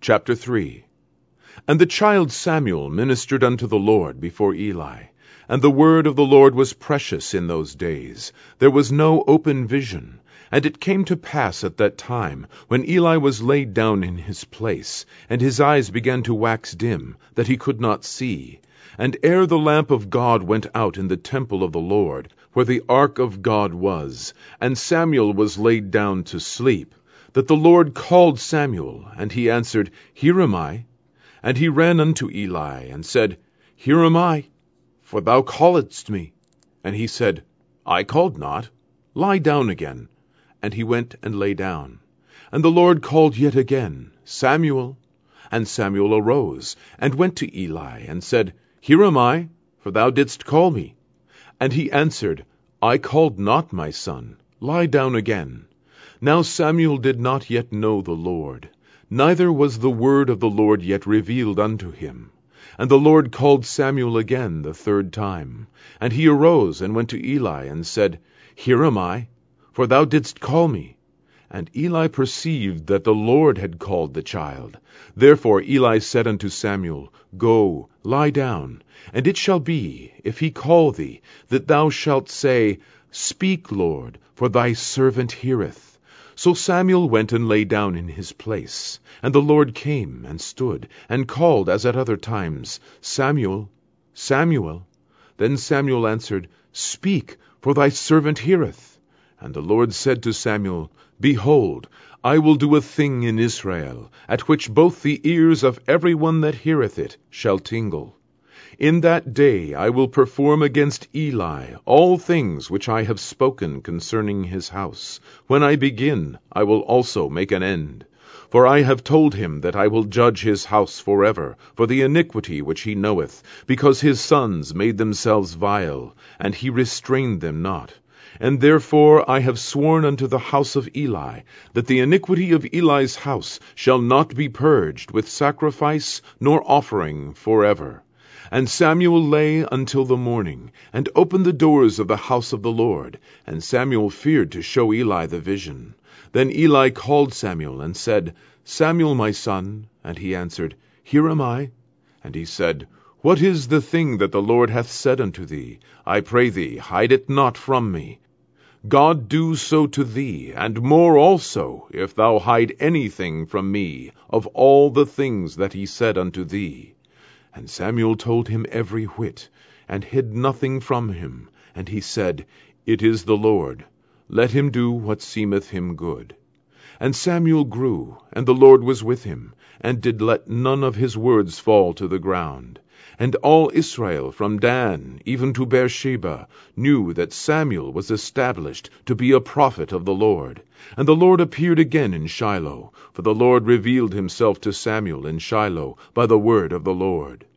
Chapter 3. And the child Samuel ministered unto the Lord before Eli. And the word of the Lord was precious in those days. There was no open vision. And it came to pass at that time, when Eli was laid down in his place, and his eyes began to wax dim, that he could not see. And ere the lamp of God went out in the temple of the Lord, where the ark of God was, and Samuel was laid down to sleep, that the Lord called Samuel, and he answered, Here am I. And he ran unto Eli, and said, Here am I, for thou calledst me. And he said, I called not. Lie down again. And he went and lay down. And the Lord called yet again, Samuel. And Samuel arose, and went to Eli, and said, Here am I, for thou didst call me. And he answered, I called not, my son. Lie down again. Now Samuel did not yet know the Lord, neither was the word of the Lord yet revealed unto him. And the Lord called Samuel again the third time. And he arose and went to Eli, and said, Here am I, for thou didst call me. And Eli perceived that the Lord had called the child. Therefore Eli said unto Samuel, Go, lie down, and it shall be, if he call thee, that thou shalt say, Speak, Lord, for thy servant heareth. So Samuel went and lay down in his place. And the Lord came and stood, and called as at other times, Samuel, Samuel. Then Samuel answered, Speak, for thy servant heareth. And the Lord said to Samuel, Behold, I will do a thing in Israel, at which both the ears of every one that heareth it shall tingle. In that day I will perform against Eli all things which I have spoken concerning his house. When I begin, I will also make an end. For I have told him that I will judge his house forever, for the iniquity which he knoweth, because his sons made themselves vile, and he restrained them not. And therefore I have sworn unto the house of Eli, that the iniquity of Eli's house shall not be purged with sacrifice nor offering forever. And Samuel lay until the morning, and opened the doors of the house of the Lord. And Samuel feared to show Eli the vision. Then Eli called Samuel, and said, Samuel, my son. And he answered, Here am I. And he said, What is the thing that the Lord hath said unto thee? I pray thee, hide it not from me. God do so to thee, and more also, if thou hide anything from me of all the things that he said unto thee. And Samuel told him every whit, and hid nothing from him. And he said, It is the Lord. Let him do what seemeth him good. And Samuel grew, and the Lord was with him, and did let none of his words fall to the ground. And all Israel from Dan even to Beersheba knew that Samuel was established to be a prophet of the Lord. And the Lord appeared again in Shiloh, for the Lord revealed himself to Samuel in Shiloh by the word of the Lord.